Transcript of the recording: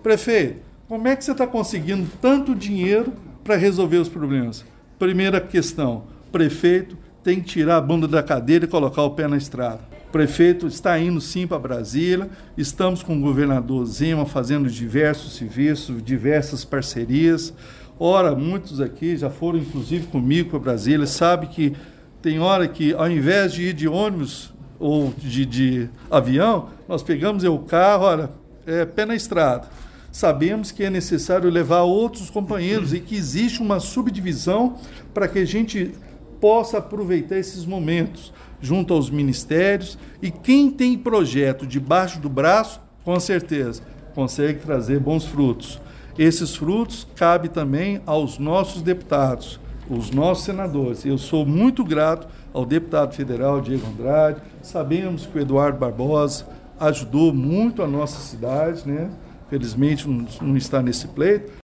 Prefeito, como é que você está conseguindo tanto dinheiro para resolver os problemas? Primeira questão, prefeito tem que tirar a bunda da cadeira e colocar o pé na estrada. O prefeito está indo sim para Brasília, estamos com o governador Zema fazendo diversos serviços, diversas parcerias. Ora, muitos aqui já foram inclusive comigo para Brasília, sabe que tem hora que ao invés de ir de ônibus ou de avião, nós pegamos o carro, pé na estrada. Sabemos que é necessário levar outros companheiros e que existe uma subdivisão para que a gente possa aproveitar esses momentos junto aos ministérios, e quem tem projeto debaixo do braço, com certeza, consegue trazer bons frutos. Esses frutos cabem também aos nossos deputados, os nossos senadores. Eu sou muito grato ao deputado federal Diego Andrade, sabemos que o Eduardo Barbosa ajudou muito a nossa cidade, né? Felizmente não está nesse pleito,